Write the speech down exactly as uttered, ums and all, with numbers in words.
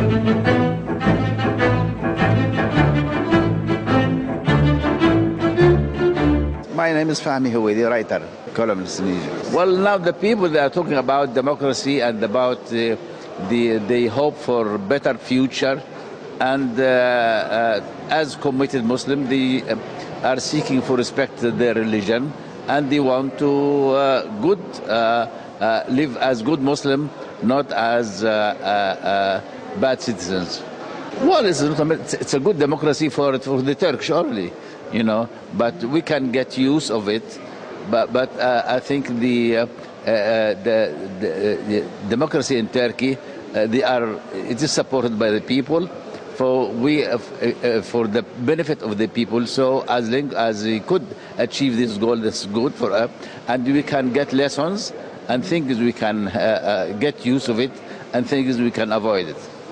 My name is Fahmi Houidi, writer, columnist in Egypt. Well, now the people that are talking about democracy and about uh, the they hope for better future, and uh, uh, as committed Muslims, they uh, are seeking for respect to their religion, and they want to uh, good uh, uh, live as good Muslim, not as uh, uh, uh, bad citizens. Well, it's, it's a good democracy for for the Turks only, you know, but we can get use of it. But but uh, I think the, uh, uh, the, the the democracy in Turkey, uh, they are it is supported by the people, for we uh, uh, for the benefit of the people. So as long as we could achieve this goal, that's good for us, and we can get lessons and things we can uh, uh, get use of it, and things we can avoid it.